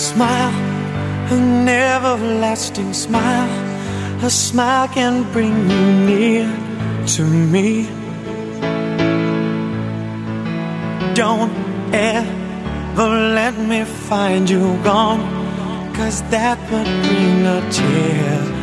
smile, an everlasting smile. A smile can bring you near to me. Don't ever let me find you gone, 'cause that would bring a tear